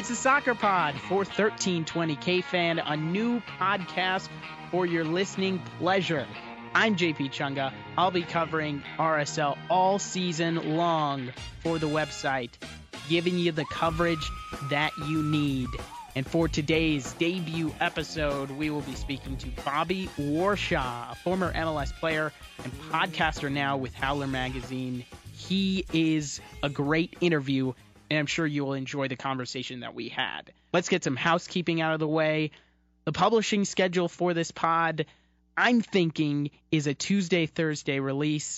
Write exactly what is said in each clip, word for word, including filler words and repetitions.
It's the Soccer Pod for thirteen twenty K-Fan, a new podcast for your listening pleasure. I'm J P Chunga. I'll be covering R S L all season long for the website, giving you the coverage that you need. And for today's debut episode, we will be speaking to Bobby Warshaw, a former M L S player and podcaster now with Howler Magazine. He is a great interview, and I'm sure you will enjoy the conversation that we had. Let's get some housekeeping out of the way. The publishing schedule for this pod, I'm thinking, is a Tuesday, Thursday release.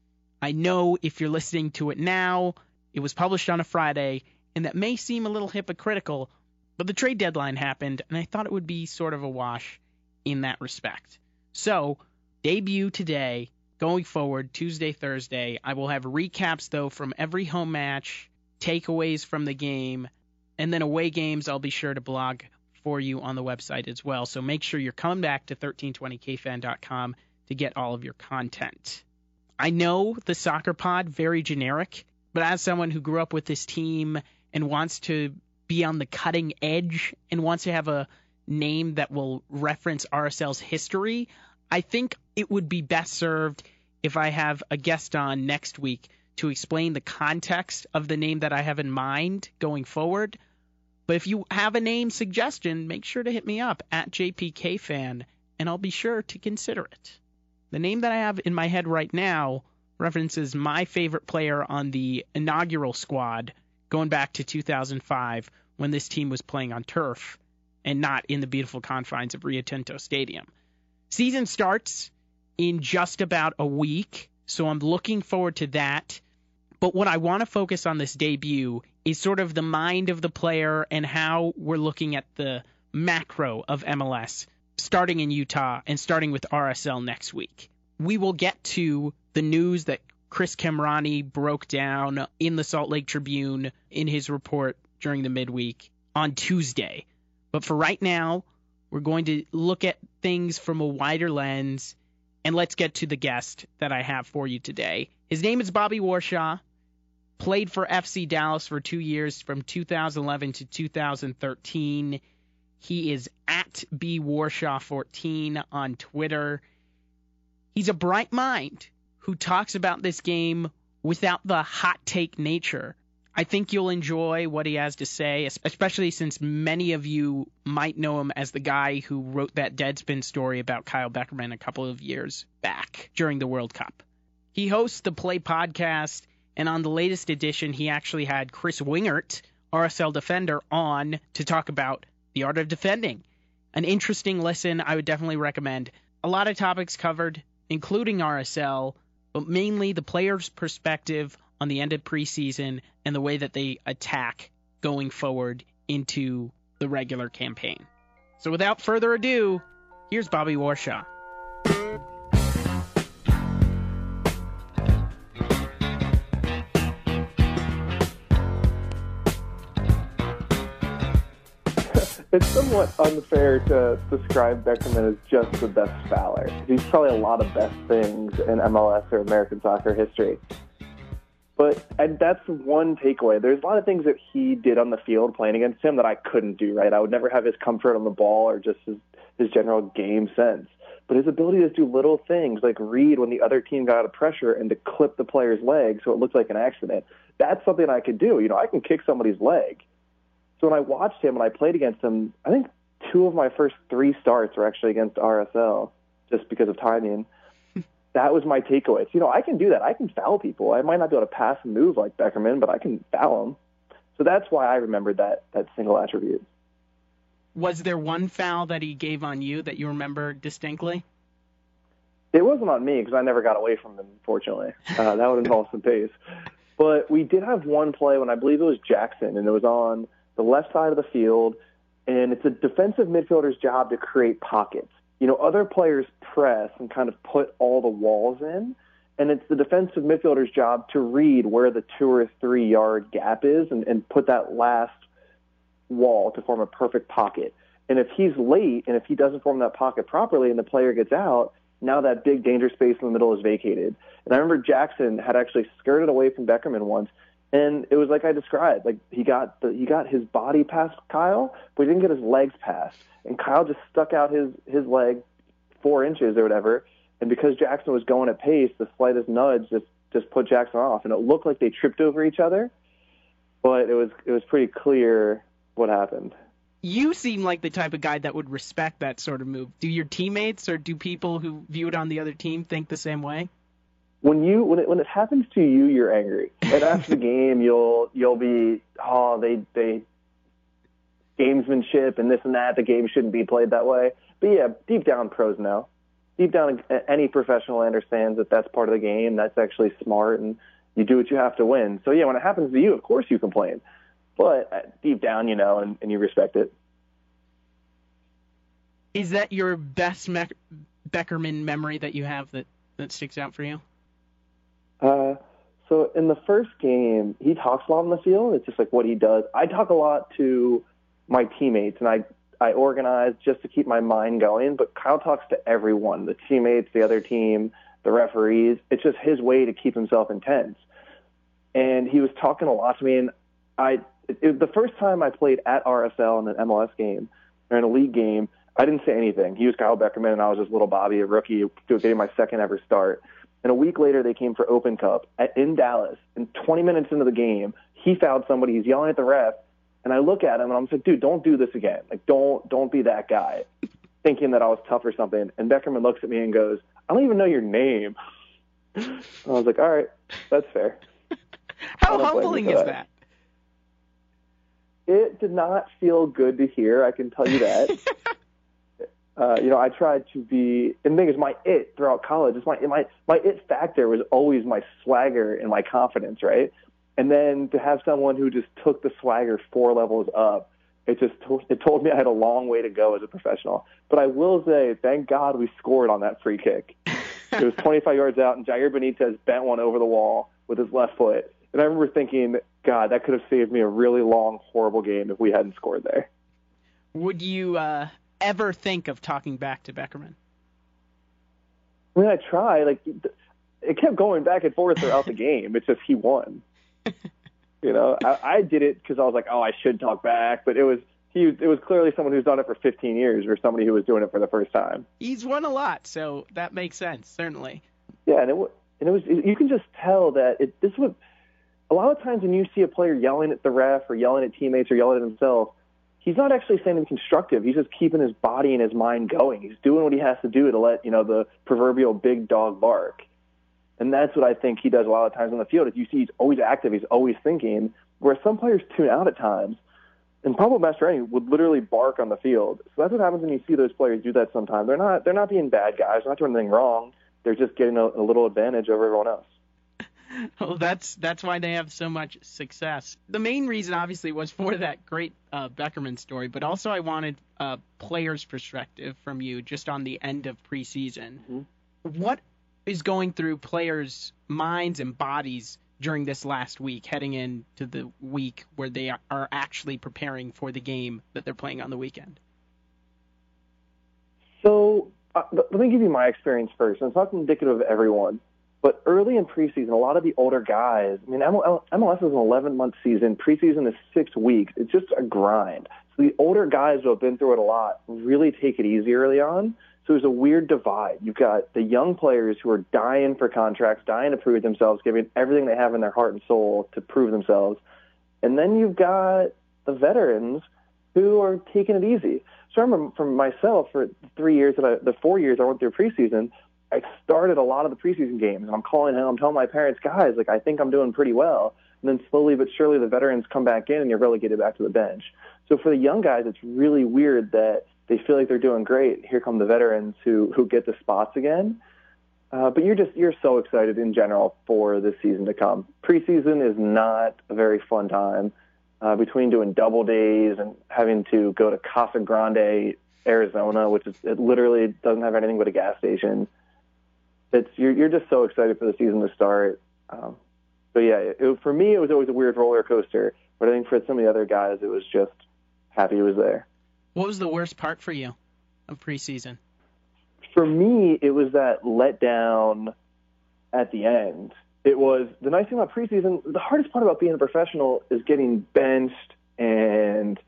I know if you're listening to it now, it was published on a Friday, and that may seem a little hypocritical, but the trade deadline happened, and I thought it would be sort of a wash in that respect. So, debut today, going forward, Tuesday, Thursday. I will have recaps, though, from every home match, takeaways from the game, and then away games I'll be sure to blog for you on the website as well. So make sure you're coming back to thirteen twenty K fan dot com to get all of your content. I know the Soccer Pod, very generic, but as someone who grew up with this team and wants to be on the cutting edge and wants to have a name that will reference R S L's history, I think it would be best served if I have a guest on next week to explain the context of the name that I have in mind going forward. But if you have a name suggestion, make sure to hit me up at J P K Fan, and I'll be sure to consider it. The name that I have in my head right now references my favorite player on the inaugural squad going back to two thousand five when this team was playing on turf and not in the beautiful confines of Rio Tinto Stadium. Season starts in just about a week, so I'm looking forward to that. But what I want to focus on this debut is sort of the mind of the player and how we're looking at the macro of M L S, starting in Utah and starting with R S L next week. We will get to the news that Chris Kamrani broke down in the Salt Lake Tribune in his report during the midweek on Tuesday. But for right now, we're going to look at things from a wider lens, and let's get to the guest that I have for you today. His name is Bobby Warshaw, played for F C Dallas for two years from two thousand eleven to two thousand thirteen. He is at B Warshaw fourteen on Twitter. He's a bright mind who talks about this game without the hot take nature. I think you'll enjoy what he has to say, especially since many of you might know him as the guy who wrote that Deadspin story about Kyle Beckerman a couple of years back during the World Cup. He hosts the Play podcast, and on the latest edition, he actually had Chris Wingert, R S L defender, on to talk about the art of defending. An interesting listen I would definitely recommend. A lot of topics covered, including R S L, but mainly the player's perspective on the end of preseason and the way that they attack going forward into the regular campaign. So without further ado, here's Bobby Warshaw. It's somewhat unfair to describe Beckerman as just the best fouler. He's probably a lot of best things in M L S or American soccer history. But and that's one takeaway. There's a lot of things that he did on the field playing against him that I couldn't do, right? I would never have his comfort on the ball or just his, his general game sense. But his ability to do little things like read when the other team got out of pressure and to clip the player's leg so it looked like an accident, that's something I could do. You know, I can kick somebody's leg. So when I watched him and I played against him, I think two of my first three starts were actually against R S L just because of timing. That was my takeaway. So, you know, I can do that. I can foul people. I might not be able to pass and move like Beckerman, but I can foul them. So that's why I remembered that that single attribute. Was there one foul that he gave on you that you remember distinctly? It wasn't on me because I never got away from him, unfortunately. Uh, that would involve some pace. But we did have one play when I believe it was Jackson, and it was on the left side of the field, and it's a defensive midfielder's job to create pockets. You know, other players press and kind of put all the walls in, and it's the defensive midfielder's job to read where the two or three yard gap is and, and put that last wall to form a perfect pocket. And if he's late and if he doesn't form that pocket properly and the player gets out, now that big danger space in the middle is vacated. And I remember Jackson had actually skirted away from Beckerman once, And it was like I described. Like he got the he got his body past Kyle, but he didn't get his legs past. And Kyle just stuck out his his leg four inches or whatever. And because Jackson was going at pace, the slightest nudge just just put Jackson off. And it looked like they tripped over each other, but it was it was pretty clear what happened. You seem like the type of guy that would respect that sort of move. Do your teammates or do people who view it on the other team think the same way? When you when it when it happens to you, you're angry. And after the game, you'll you'll be oh they they gamesmanship and this and that. The game shouldn't be played that way. But yeah, deep down, pros know. Deep down, any professional understands that that's part of the game. That's actually smart, and you do what you have to win. So yeah, when it happens to you, of course you complain. But deep down, you know, and, and you respect it. Is that your best Me- Beckerman memory that you have that, that sticks out for you? Uh, so in the first game, he talks a lot on the field. It's just like what he does. I talk a lot to my teammates, and I, I organize just to keep my mind going. But Kyle talks to everyone, the teammates, the other team, the referees. It's just his way to keep himself intense. And he was talking a lot to me, and I it, it, the first time I played at R S L in an M L S game or in a league game, I didn't say anything. He was Kyle Beckerman, and I was just little Bobby, a rookie, getting my second ever start. And a week later, they came for Open Cup at, in Dallas. And twenty minutes into the game, he fouled somebody. He's yelling at the ref. And I look at him, and I'm like, dude, don't do this again. Like, don't don't be that guy, thinking that I was tough or something. And Beckerman looks at me and goes, I don't even know your name. And I was like, all right, that's fair. How humbling is that? It did not feel good to hear, I can tell you that. uh, you know, I tried to be, and the thing is, my it throughout college, is my, my, my it factor was always my swagger and my confidence, right? And then to have someone who just took the swagger four levels up, it just told, it told me I had a long way to go as a professional. But I will say, thank God we scored on that free kick. It was twenty-five yards out, and Jair Benitez bent one over the wall with his left foot. And I remember thinking, God, that could have saved me a really long, horrible game if we hadn't scored there. Would you uh, ever think of talking back to Beckerman? I mean, I tried. Like, it kept going back and forth throughout the game. It's just he won. You know, I, I did it because I was like, oh, I should talk back. But it was he. It was clearly someone who's done it for fifteen years or somebody who was doing it for the first time. He's won a lot, so that makes sense, certainly. Yeah, and it, and it was you can just tell that it, this was – a lot of times when you see a player yelling at the ref or yelling at teammates or yelling at himself, he's not actually saying anything constructive. He's just keeping his body and his mind going. He's doing what he has to do to let, you know, the proverbial big dog bark. And that's what I think he does a lot of times on the field. If you see he's always active, he's always thinking, where some players tune out at times. And Pablo Mastroeni would literally bark on the field. So that's what happens when you see those players do that sometimes. They're not they're not being bad guys. They're not doing anything wrong. They're just getting a, a little advantage over everyone else. Well, that's that's why they have so much success. The main reason, obviously, was for that great uh, Beckerman story, but also I wanted a player's perspective from you just on the end of preseason. Mm-hmm. What is going through players' minds and bodies during this last week, heading into the week where they are actually preparing for the game that they're playing on the weekend? So uh, let me give you my experience first. It's not indicative of everyone. But early in preseason, a lot of the older guys, I mean, M L S is an eleven-month season. Preseason is six weeks. It's just a grind. So the older guys who have been through it a lot really take it easy early on. So there's a weird divide. You've got the young players who are dying for contracts, dying to prove themselves, giving everything they have in their heart and soul to prove themselves. And then you've got the veterans who are taking it easy. So I remember for myself, for the three years that I, the four years I went through preseason, I started a lot of the preseason games, and I'm calling him, I'm telling my parents, guys, like, I think I'm doing pretty well. And then slowly but surely the veterans come back in, and you're relegated back to the bench. So for the young guys, it's really weird that they feel like they're doing great. Here come the veterans who, who get the spots again. Uh, but you're just you're so excited in general for this season to come. Preseason is not a very fun time. Uh, between doing double days and having to go to Casa Grande, Arizona, which is it literally doesn't have anything but a gas station. It's you're you're just so excited for the season to start. Um, so yeah, it, for me it was always a weird roller coaster, but I think for some of the other guys it was just happy it was there. What was the worst part for you of preseason? For me, it was that letdown at the end. it was the nice thing about preseason. The hardest part about being a professional is getting benched and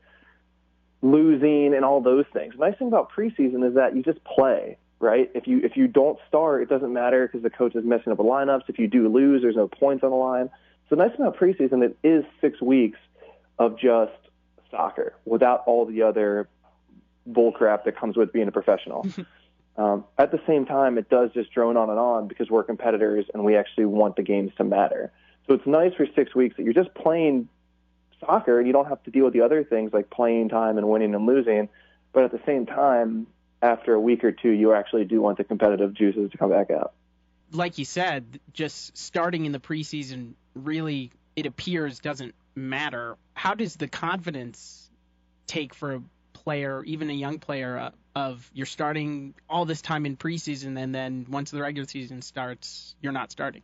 losing and all those things. The nice thing about preseason is that you just play, right? If you if you don't start, it doesn't matter because the coach is messing up the lineups. If you do lose, there's no points on the line. So the nice thing about preseason, it is six weeks of just soccer without all the other bullcrap that comes with being a professional. Um, at the same time, it does just drone on and on because we're competitors and we actually want the games to matter. So it's nice for six weeks that you're just playing soccer and you don't have to deal with the other things like playing time and winning and losing. But at the same time, after a week or two, you actually do want the competitive juices to come back out. Like you said, just starting in the preseason really, it appears, doesn't matter. How does the confidence take for a player, even a young player, uh, of you're starting all this time in preseason and then once the regular season starts, you're not starting?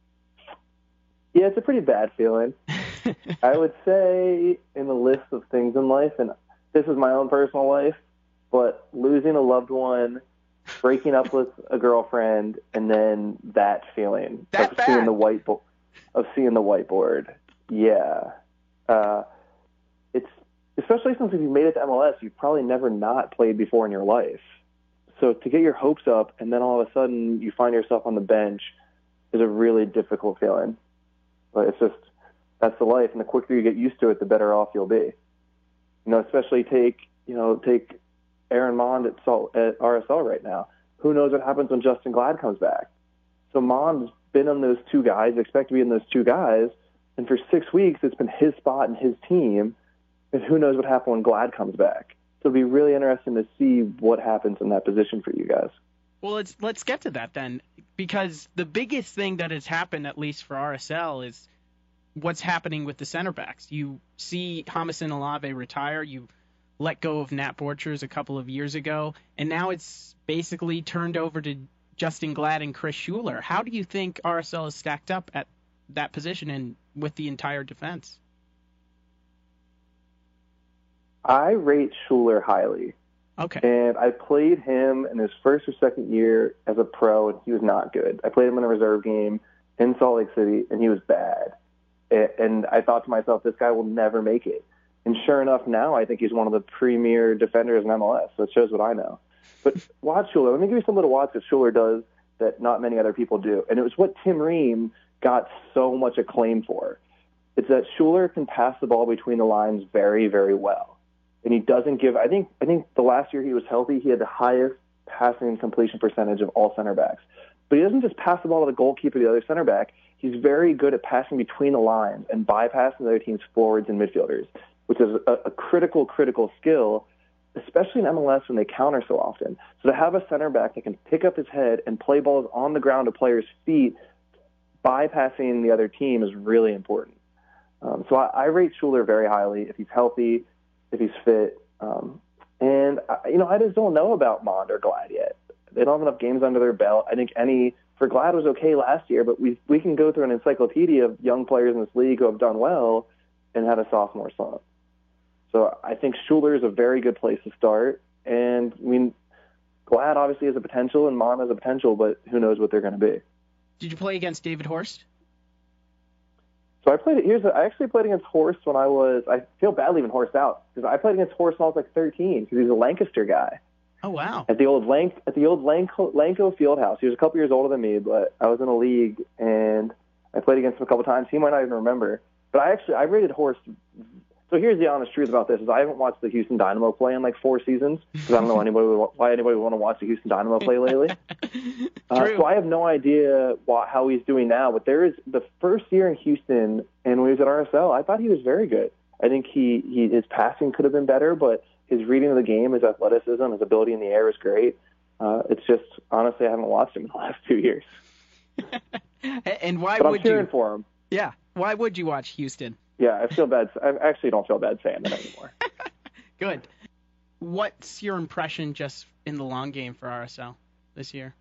Yeah, it's a pretty bad feeling. I would say in the list of things in life, and this is my own personal life, but losing a loved one, breaking up with a girlfriend, and then that feeling that of bad. seeing the whiteboard, of seeing the whiteboard. Yeah, uh, it's especially since if you made it to M L S, you've probably never not played before in your life. So to get your hopes up and then all of a sudden you find yourself on the bench is a really difficult feeling. But it's just, that's the life, and the quicker you get used to it, the better off you'll be. You know, especially take, you know, take Aaron Mond at, Salt, at R S L right now. Who knows what happens when Justin Glad comes back? So Mond's been on those two guys, expect to be in those two guys, and for six weeks it's been his spot and his team, and who knows what happens when Glad comes back. So it'll be really interesting to see what happens in that position for you guys. Well, let's let's get to that then, because the biggest thing that has happened, at least for R S L, is what's happening with the center backs. You see Jamison Olave retire. You let go of Nat Borchers a couple of years ago, and now it's basically turned over to Justin Glad and Chris Schuler. How do you think R S L is stacked up at that position and with the entire defense? I rate Schuler highly. Okay. And I played him in his first or second year as a pro, and he was not good. I played him in a reserve game in Salt Lake City, and he was bad. And I thought to myself, this guy will never make it. And sure enough, now I think he's one of the premier defenders in M L S, so it shows what I know. But watch Schuler. Let me give you something to watch that Schuler does that not many other people do. And it was what Tim Ream got so much acclaim for. It's that Schuler can pass the ball between the lines very, very well. And he doesn't give, I think, I think the last year he was healthy, he had the highest passing completion percentage of all center backs. But he doesn't just pass the ball to the goalkeeper, the other center back. He's very good at passing between the lines and bypassing the other team's forwards and midfielders, which is a, a critical, critical skill, especially in M L S when they counter so often. So to have a center back that can pick up his head and play balls on the ground to players' feet, bypassing the other team is really important. Um, so I, I rate Schuler very highly if he's healthy, if he's fit. Um, and, I, you know, I just don't know about Mond or Glad yet. They don't have enough games under their belt. I think any for Glad was okay last year, but we we can go through an encyclopedia of young players in this league who have done well and had a sophomore slump. So I think Schuler is a very good place to start. And, I mean, Glad obviously has a potential and Mond has a potential, but who knows what they're going to be. Did you play against David Horst? So I played. Here's. A, I actually played against Horst when I was. I feel bad leaving Horst out because I played against Horst when I was like thirteen because he's a Lancaster guy. Oh wow! At the old Lanc at the old Lanco, Lanco Fieldhouse. He was a couple years older than me, but I was in a league and I played against him a couple times. He might not even remember, but I actually I rated Horst. So here's the honest truth about this: is I haven't watched the Houston Dynamo play in like four seasons because I don't know anybody would, why anybody would want to watch the Houston Dynamo play lately. uh, so I have no idea what, how he's doing now. But there is the first year in Houston, and when he was at R S L, I thought he was very good. I think he, he his passing could have been better, but his reading of the game, his athleticism, his ability in the air is great. Uh, it's just honestly I haven't watched him in the last two years. And why but would I'm cheering you? for him. Yeah. Why would you watch Houston? Yeah, I feel bad. I actually don't feel bad saying that anymore. Good. What's your impression just in the long game for R S L this year?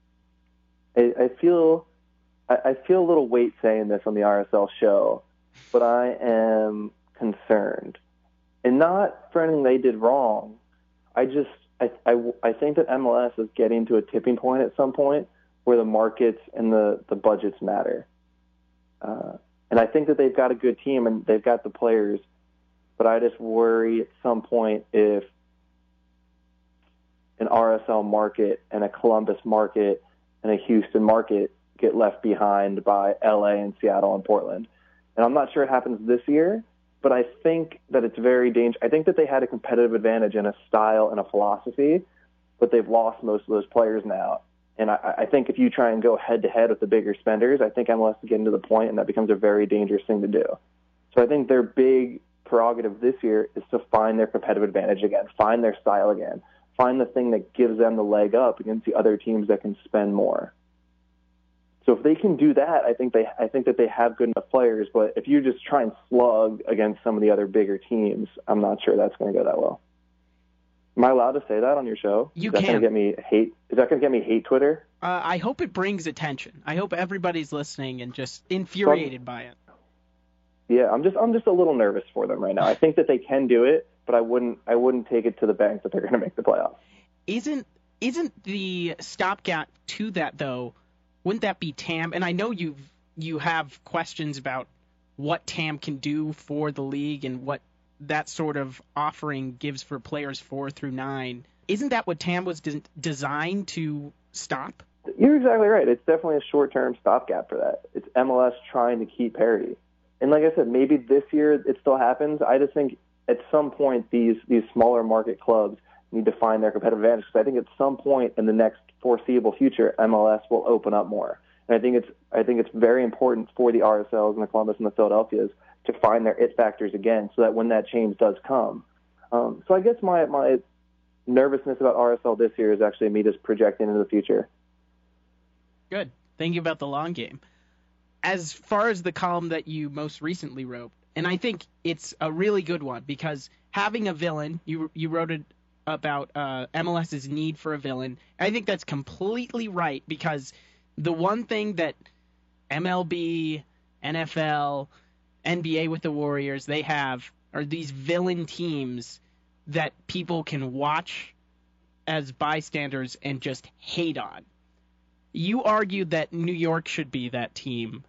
I, I feel I, I feel a little weight saying this on the R S L show, but I am concerned, and not for anything they did wrong. I just I, I, I think that M L S is getting to a tipping point at some point where the markets and the, the budgets matter. Uh, and I think that they've got a good team and they've got the players, but I just worry at some point if an R S L market and a Columbus market and a Houston market get left behind by L A and Seattle and Portland. And I'm not sure it happens this year, but I think that it's very dangerous. I think that they had a competitive advantage in a style and a philosophy, but they've lost most of those players now. And I, I think if you try and go head-to-head with the bigger spenders, I think M L S is getting to the point, and that becomes a very dangerous thing to do. So I think their big prerogative this year is to find their competitive advantage again, find their style again, find the thing that gives them the leg up against the other teams that can spend more. So if they can do that, I think they, I think that they have good enough players. But if you just try and slug against some of the other bigger teams, I'm not sure that's going to go that well. Am I allowed to say that on your show? You is that can. Gonna get me hate? Is that going to get me hate Twitter? Uh, I hope it brings attention. I hope everybody's listening and just infuriated by it. Yeah, I'm just I'm just a little nervous for them right now. I think that they can do it, but I wouldn't I wouldn't take it to the bank that they're going to make the playoffs. Isn't isn't the stopgap to that though? Wouldn't that be T A M? And I know you you have questions about what T A M can do for the league and what that sort of offering gives for players four through nine. Isn't that what T A M was de- designed to stop? You're exactly right. It's definitely a short-term stopgap for that. It's M L S trying to keep parity. And like I said, maybe this year it still happens. I just think at some point these, these smaller market clubs need to find their competitive advantage, because I think at some point in the next foreseeable future, M L S will open up more. And I think it's I think it's very important for the R S Ls and the Columbus and the Philadelphias to find their it factors again, so that when that change does come. Um, so I guess my my nervousness about R S L this year is actually me just projecting into the future. Good. Thinking about the long game. As far as the column that you most recently wrote, and I think it's a really good one, because having a villain, you you wrote it about uh, MLS's need for a villain. I think that's completely right, because the one thing that M L B, N F L, N B A with the Warriors, they have are these villain teams that people can watch as bystanders and just hate on. You argued that New York should be that team.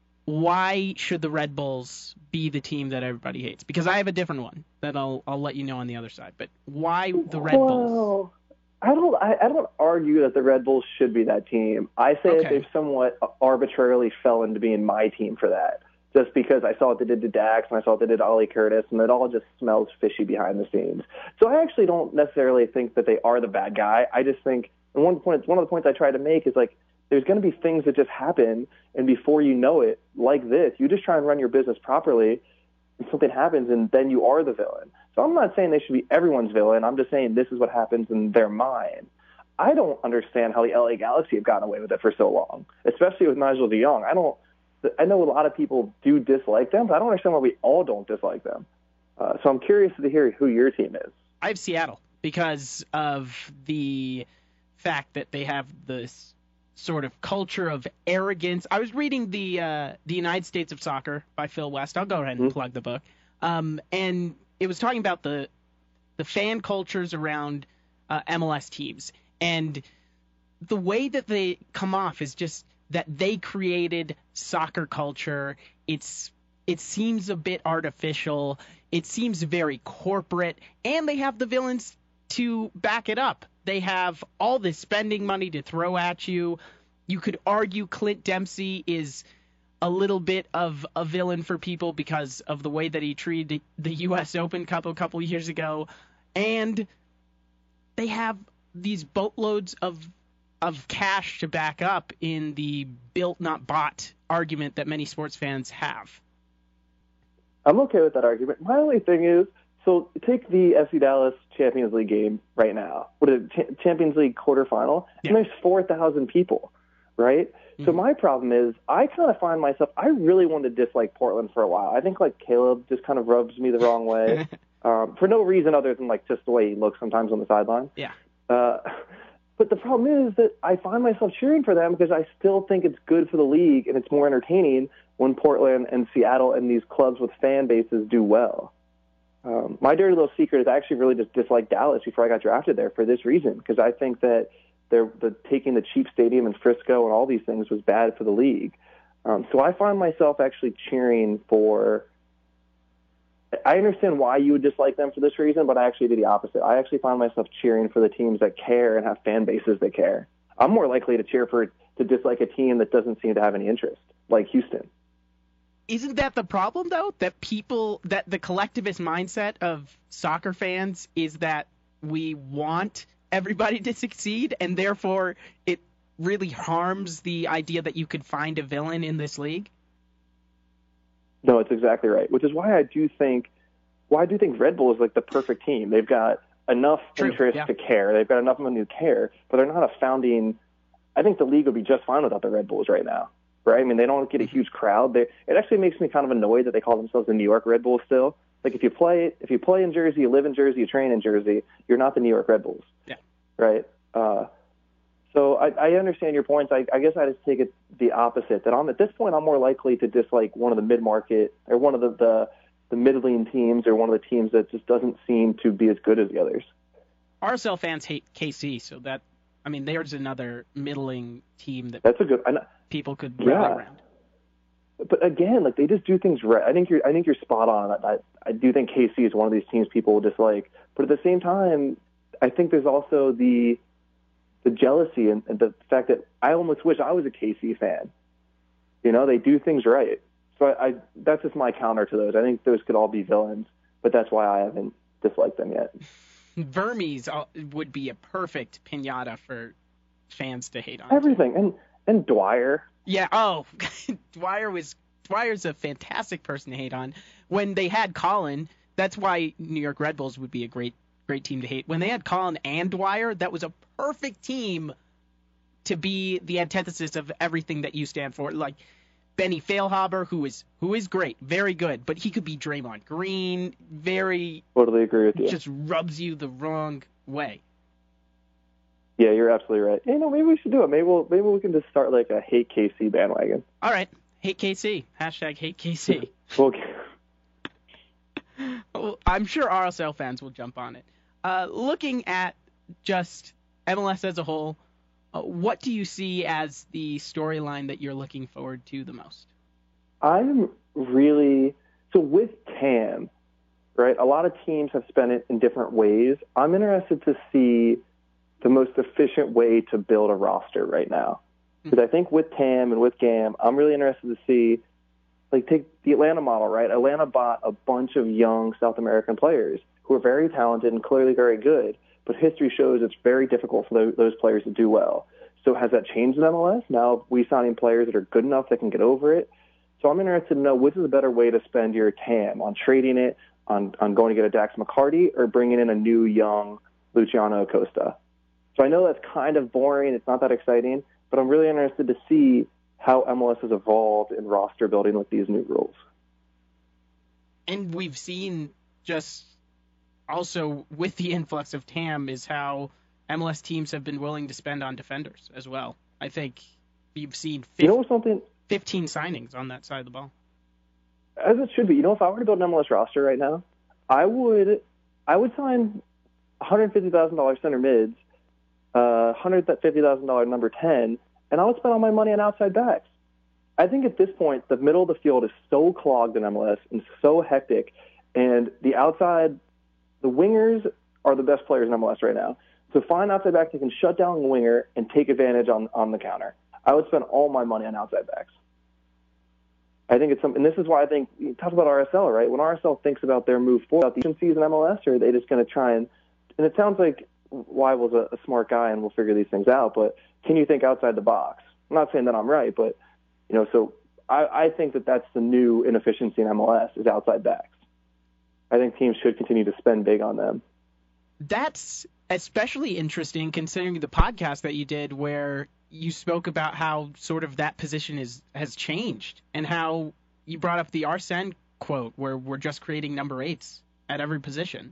Why should the Red Bulls be the team that everybody hates? Because I have a different one that I'll I'll let you know on the other side. But why the Red well, Bulls? I don't I, I don't argue that the Red Bulls should be that team. I say Okay. that they've somewhat arbitrarily fell into being my team for that. Just because I saw what they did to Dax and I saw what they did to Ollie Curtis, and it all just smells fishy behind the scenes. So I actually don't necessarily think that they are the bad guy. I just think, and one of the points, one of the points I try to make is like, there's going to be things that just happen, and before you know it, like this, you just try and run your business properly, and something happens, and then you are the villain. So I'm not saying they should be everyone's villain. I'm just saying this is what happens in their mind. I don't understand how the L A Galaxy have gotten away with it for so long, especially with Nigel DeJong. I don't. I know a lot of people do dislike them, but I don't understand why we all don't dislike them. Uh, so I'm curious to hear who your team is. I have Seattle because of the fact that they have this sort of culture of arrogance. I was reading the uh, the United States of Soccer by Phil West. I'll go ahead and mm-hmm. plug the book. Um, and it was talking about the the fan cultures around uh, M L S teams. And the way that they come off is just that they created soccer culture. It's it seems a bit artificial. It seems very corporate. And they have the villains to back it up. They have all this spending money to throw at you. You could argue Clint Dempsey is a little bit of a villain for people because of the way that he treated the U S Open Cup a couple years ago. And they have these boatloads of of cash to back up in the built not bought argument that many sports fans have. I'm okay with that argument. My only thing is, so take the F C Dallas Champions League game right now. What is it, Champions League quarterfinal? Yeah. And there's four thousand people, right? Mm-hmm. So my problem is I kind of find myself, I really wanted to dislike Portland for a while. I think like Caleb just kind of rubs me the wrong way um, for no reason other than like just the way he looks sometimes on the sideline. Yeah. Uh, but the problem is that I find myself cheering for them because I still think it's good for the league and it's more entertaining when Portland and Seattle and these clubs with fan bases do well. Um, my dirty little secret is I actually really just disliked Dallas before I got drafted there for this reason, because I think that they're, the taking the cheap stadium in Frisco and all these things was bad for the league. Um, so I find myself actually cheering for. I understand why you would dislike them for this reason, but I actually do the opposite. I actually find myself cheering for the teams that care and have fan bases that care. I'm more likely to cheer for to dislike a team that doesn't seem to have any interest, like Houston. Isn't that the problem, though? That people, that the collectivist mindset of soccer fans is that we want everybody to succeed, and therefore it really harms the idea that you could find a villain in this league? No, it's exactly right, which is why I do think why I do think Red Bull is like the perfect team. They've got enough True, interest yeah. to care. They've got enough of them who care, but they're not a founding. I think the league would be just fine without the Red Bulls right now, right? I mean, they don't get a huge crowd. They, it actually makes me kind of annoyed that they call themselves the New York Red Bulls still. Like if you play if you play in Jersey, you live in Jersey, you train in Jersey, you're not the New York Red Bulls, yeah. right? Uh, So I, I understand your points. I, I guess I just take it the opposite. That I'm at this point, I'm more likely to dislike one of the mid-market or one of the, the the middling teams or one of the teams that just doesn't seem to be as good as the others. R S L fans hate K C, so that I mean, there's another middling team that That's a good. I know, people could rally yeah. around. But again, like they just do things right. I think you're. I think you're spot on. I, I, I do think K C is one of these teams people will dislike. But at the same time, I think there's also the the jealousy and, and the fact that I almost wish I was a K C fan. You know, they do things right. So I, I that's just my counter to those. I think those could all be villains, but that's why I haven't disliked them yet. Vermes would be a perfect piñata for fans to hate on. Everything. And and Dwyer. Yeah, oh, Dwyer was Dwyer's a fantastic person to hate on. When they had Colin, that's why New York Red Bulls would be a great great team to hate. When they had Colin and Dwyer, that was a perfect team to be the antithesis of everything that you stand for. Like Benny Feilhaber, who is who is great, very good, but he could be Draymond Green, very totally agree with you. Just rubs you the wrong way. Yeah, you're absolutely right. You know, maybe we should do it. Maybe we'll, maybe we can just start like a hate K C bandwagon. All right, hate K C. Hashtag hate K C. Well, well, I'm sure R S L fans will jump on it. Uh, looking at just M L S as a whole, uh, what do you see as the storyline that you're looking forward to the most? I'm really so with T A M, right? A lot of teams have spent it in different ways. I'm interested to see the most efficient way to build a roster right now. Because I think with T A M and with G A M, I'm really interested to see, like, take the Atlanta model, right? Atlanta bought a bunch of young South American players who are very talented and clearly very good, but history shows it's very difficult for those players to do well. So has that changed in M L S? Now we signing players that are good enough that can get over it. So I'm interested to know which is a better way to spend your T A M, on trading it, on, on going to get a Dax McCarty, or bringing in a new young Luciano Acosta. So I know that's kind of boring. It's not that exciting, but I'm really interested to see how M L S has evolved in roster building with these new rules. And we've seen just also with the influx of T A M is how M L S teams have been willing to spend on defenders as well. I think we've seen fifteen, you know something? fifteen signings on that side of the ball. As it should be. You know, if I were to build an M L S roster right now, I would I would sign one hundred fifty thousand dollars center mids, uh, one hundred fifty thousand dollars number ten, and I would spend all my money on outside backs. I think at this point, the middle of the field is so clogged in M L S and so hectic, and the outside, the wingers are the best players in M L S right now. So find outside backs that can shut down the winger and take advantage on, on the counter. I would spend all my money on outside backs. I think it's something, and this is why I think, you talk about R S L, right? When R S L thinks about their move forward, about the agencies in M L S, or are they just going to try and, and it sounds like Weigel's a, a smart guy and we'll figure these things out, but can you think outside the box? I'm not saying that I'm right, but, you know, so I, I think that that's the new inefficiency in M L S is outside backs. I think teams should continue to spend big on them. That's especially interesting considering the podcast that you did where you spoke about how sort of that position is has changed and how you brought up the Arsene quote where we're just creating number eights at every position.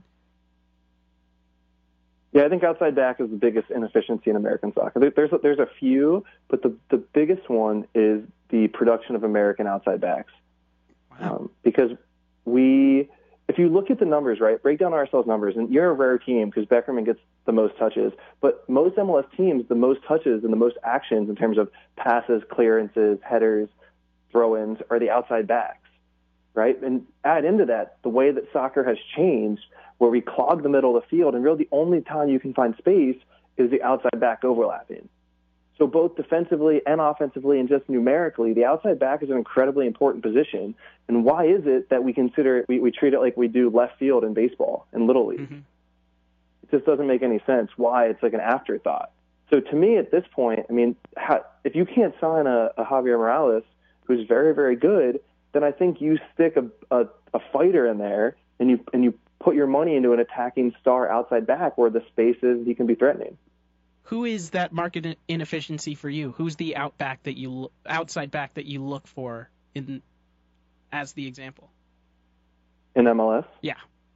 Yeah, I think outside back is the biggest inefficiency in American soccer. There's a, there's a few, but the, the biggest one is the production of American outside backs. Wow. Um, because we, if you look at the numbers, right, break down R S L's numbers, and you're a rare team because Beckerman gets the most touches, but most M L S teams, the most touches and the most actions in terms of passes, clearances, headers, throw-ins are the outside backs, right? And add into that the way that soccer has changed, where we clog the middle of the field, and really the only time you can find space is the outside back overlapping. So both defensively and offensively and just numerically, the outside back is an incredibly important position. And why is it that we consider it, we, we treat it like we do left field in baseball and Little League? Mm-hmm. It just doesn't make any sense why it's like an afterthought. So to me at this point, I mean, how, if you can't sign a, a Javier Morales who's very, very good, then I think you stick a, a, a fighter in there and you and you put your money into an attacking star outside back where the spaces he can be threatening. Who is that market inefficiency for you? Who's the out back that you outside back that you look for in as the example? In M L S? Yeah.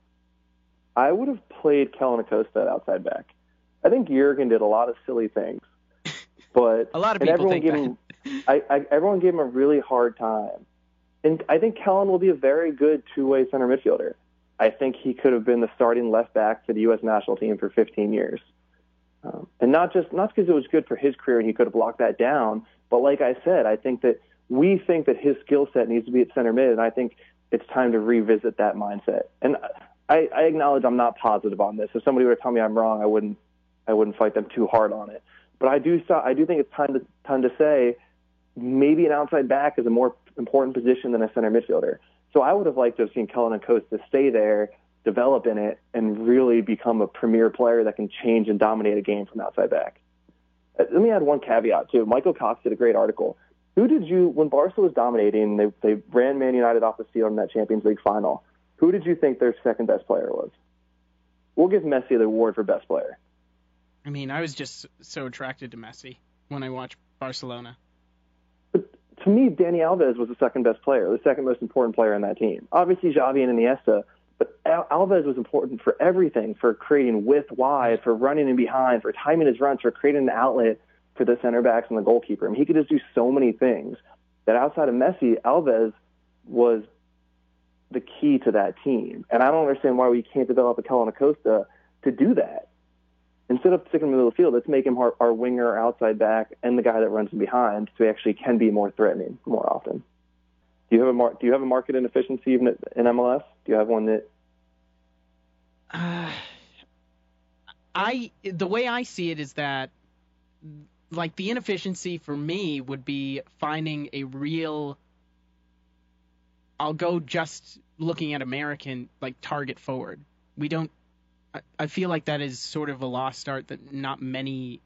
I would have played Kellen Acosta at outside back. I think Jurgen did a lot of silly things, but a lot of people everyone think gave that. Him, I, I, everyone gave him a really hard time, and I think Kellen will be a very good two-way center midfielder. I think he could have been the starting left back for the U S national team for fifteen years. Um, and not just not because it was good for his career and he could have locked that down, but like I said, I think that we think that his skill set needs to be at center mid, and I think it's time to revisit that mindset. And I, I acknowledge I'm not positive on this. If somebody were to tell me I'm wrong, I wouldn't I wouldn't fight them too hard on it. But I do I do think it's time to time to say maybe an outside back is a more important position than a center midfielder. So I would have liked to have seen Kellen Acosta stay there, develop in it, and really become a premier player that can change and dominate a game from outside back. Let me add one caveat, too. Michael Cox did a great article. Who did you, when Barca was dominating, they, they ran Man United off the field in that Champions League final, who did you think their second-best player was? We'll give Messi the award for best player. I mean, I was just so attracted to Messi when I watched Barcelona. But to me, Dani Alves was the second-best player, the second most important player on that team. Obviously, Xavi and Iniesta, but Alves was important for everything, for creating width wide, for running in behind, for timing his runs, for creating an outlet for the center backs and the goalkeeper. I mean, he could just do so many things that outside of Messi, Alves was the key to that team. And I don't understand why we can't develop a Kellen Acosta to do that. Instead of sticking him in the middle of the field, let's make him our, our winger, our outside back, and the guy that runs in behind, so he actually can be more threatening more often. Do you have a mar- do you have a market inefficiency even in M L S? Do you have one that? Uh, I the way I see it is that, like, the inefficiency for me would be finding a real. I'll go just looking at American, like, target forward. We don't. I, I feel like that is sort of a lost art that not many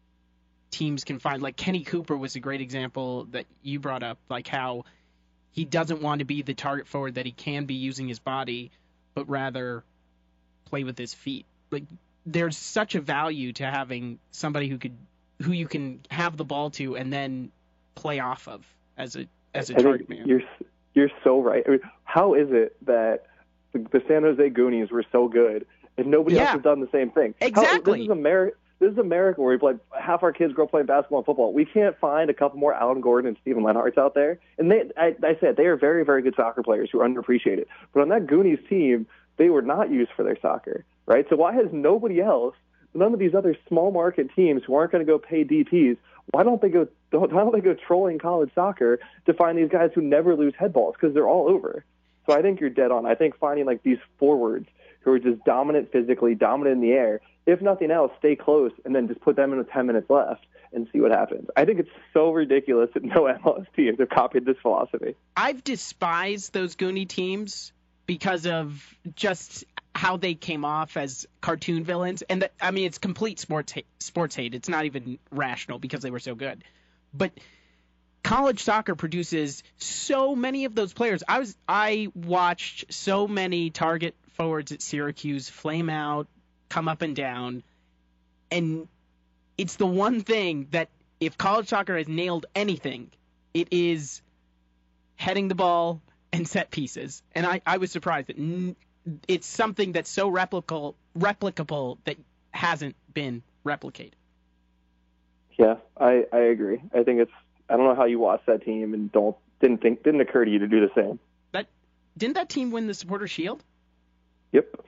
teams can find. Like, Kenny Cooper was a great example that you brought up, like how he doesn't want to be the target forward that he can be using his body, but rather play with his feet. Like, there's such a value to having somebody who could, who you can have the ball to and then play off of as a as a I target think man. You're you're so right. I mean, how is it that the, the San Jose Goonies were so good and nobody Yeah. else has done the same thing? Exactly. How, this is America. This is America where we play, half our kids grow up playing basketball and football. We can't find a couple more Alan Gordon and Stephen Lenharts out there. And they, I, I said, they are very, very good soccer players who are underappreciated. But on that Goonies team, they were not used for their soccer, right? So why has nobody else, none of these other small market teams who aren't going to go pay D Ps, why don't they go, why don't they go trolling college soccer to find these guys who never lose head balls? Because they're all over. So I think you're dead on. I think finding like these forwards who are just dominant physically, dominant in the air, if nothing else, stay close and then just put them in with ten minutes left and see what happens. I think it's so ridiculous that no M L S teams have copied this philosophy. I've despised those Goonie teams because of just how they came off as cartoon villains. And that, I mean, it's complete sports hate, sports hate. It's not even rational because they were so good. But college soccer produces so many of those players. I was I watched so many target forwards at Syracuse flame out, come up and down, and it's the one thing that if college soccer has nailed anything, it is heading the ball and set pieces. And I, I was surprised that n- it's something that's so replicable, replicable that hasn't been replicated. Yeah, I, I agree. I think it's I don't know how you watch that team and don't didn't think didn't occur to you to do the same. That didn't that team win the Supporter Shield? Yep.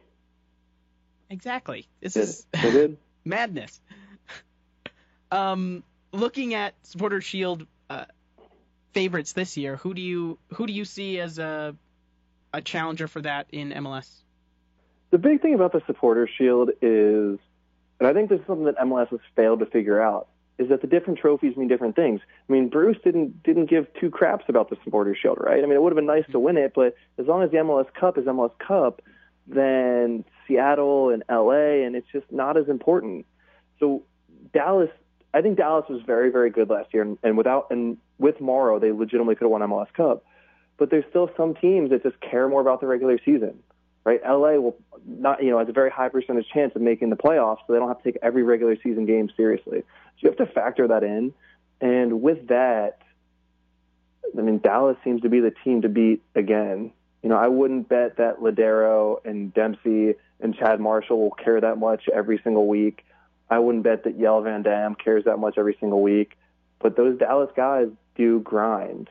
Exactly. This They, is they did. madness. Um, looking at Supporter Shield uh, favorites this year. Who do you who do you see as a a challenger for that in M L S? The big thing about the Supporters Shield is, and I think this is something that M L S has failed to figure out, is that the different trophies mean different things. I mean, Bruce didn't didn't give two craps about the Supporters Shield, right? I mean, it would have been nice to win it, but as long as the M L S Cup is M L S Cup, then Seattle and L A, and it's just not as important. So Dallas, I think Dallas was very, very good last year, and, and without and with Morrow, they legitimately could have won M L S Cup. But there's still some teams that just care more about the regular season, right? L A will not, you know, has a very high percentage chance of making the playoffs, so they don't have to take every regular season game seriously. So you have to factor that in. And with that, I mean, Dallas seems to be the team to beat again. You know, I wouldn't bet that Ladero and Dempsey and Chad Marshall will care that much every single week. I wouldn't bet that Yell Van Dam cares that much every single week. But those Dallas guys do grind.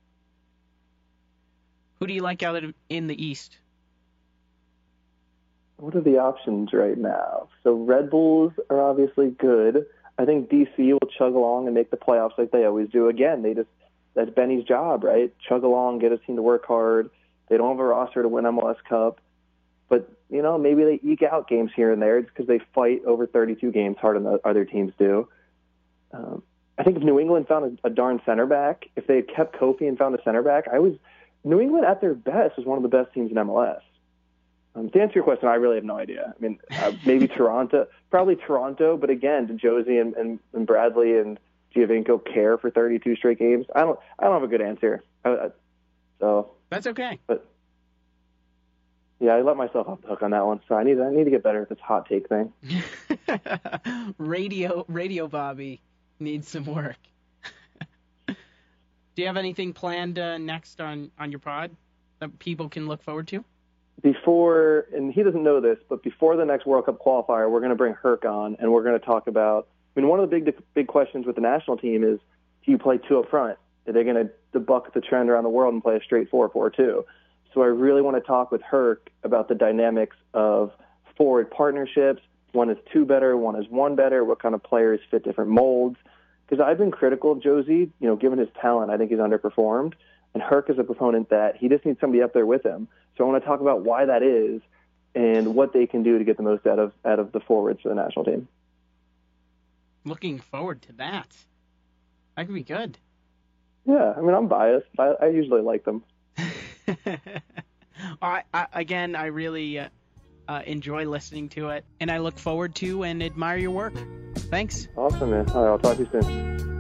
Who do you like out in the East? What are the options right now? So Red Bulls are obviously good. I think D C will chug along and make the playoffs like they always do. Again, they just that's Benny's job, right? Chug along, get his team to work hard. They don't have a roster to win M L S Cup. But, you know, maybe they eke out games here and there because they fight over thirty-two games harder than other teams do. Um, I think if New England found a, a darn center back, if they had kept Kofi and found a center back, I was New England at their best was one of the best teams in M L S. Um, to answer your question, I really have no idea. I mean, uh, maybe Toronto, probably Toronto, but again, do Josie and, and, and Bradley and Giovinco care for thirty-two straight games? I don't. I don't have a good answer. I, I, so that's okay. But yeah, I let myself off the hook on that one. So I need. I need to get better at this hot take thing. radio, radio, Bobby needs some work. Do you have anything planned uh, next on, on your pod that people can look forward to? Before, and he doesn't know this, but before the next World Cup qualifier, we're going to bring Herc on, and we're going to talk about, I mean, one of the big big questions with the national team is, do you play two up front? Are they going to buck the trend around the world and play a straight four four two? So I really want to talk with Herc about the dynamics of forward partnerships. One is two better, one is one better, what kind of players fit different molds. Because I've been critical of Josie, you know, given his talent, I think he's underperformed. And Herc is a proponent that he just needs somebody up there with him. So I want to talk about why that is and what they can do to get the most out of out of the forwards for the national team. Looking forward to that. That could be good. Yeah, I mean, I'm biased. I, I usually like them. I, I, again, I really uh, uh, enjoy listening to it, and I look forward to and admire your work. Thanks. Awesome, man. All right, I'll talk to you soon.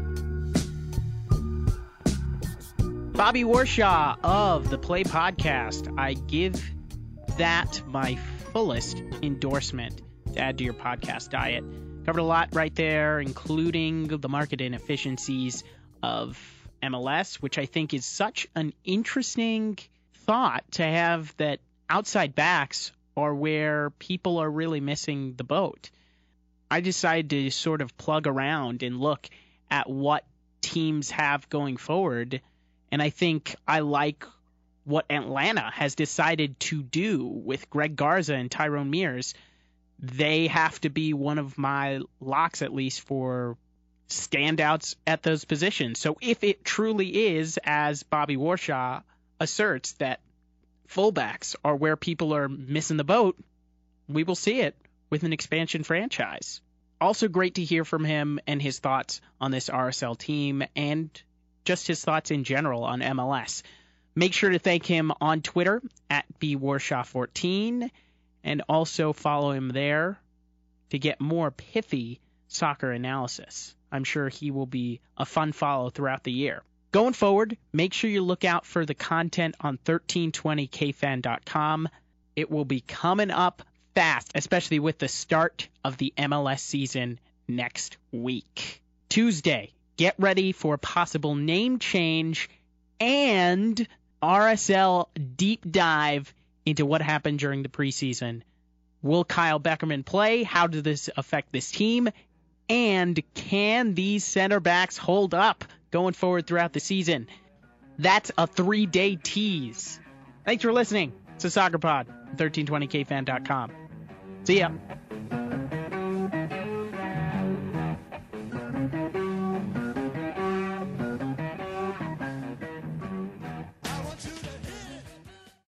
Bobby Warshaw of the Play Podcast. I give that my fullest endorsement to add to your podcast diet. Covered a lot right there, including the market inefficiencies of M L S, which I think is such an interesting thought to have, that outside backs are where people are really missing the boat. I decided to sort of plug around and look at what teams have going forward. And I think I like what Atlanta has decided to do with Greg Garza and Tyrone Mears. They have to be one of my locks, at least, for standouts at those positions. So if it truly is, as Bobby Warshaw asserts, that fullbacks are where people are missing the boat, we will see it with an expansion franchise. Also great to hear from him and his thoughts on this R S L team and just his thoughts in general on M L S. Make sure to thank him on Twitter at B Warshaw fourteen and also follow him there to get more pithy soccer analysis. I'm sure he will be a fun follow throughout the year. Going forward, make sure you look out for the content on thirteen twenty K fan dot com. It will be coming up fast, especially with the start of the M L S season next week. Tuesday, get ready for a possible name change and R S L deep dive into what happened during the preseason. Will Kyle Beckerman play? How does this affect this team? And can these center backs hold up going forward throughout the season? That's a three-day tease. Thanks for listening to Soccer Pod, thirteen twenty K fan dot com. See ya.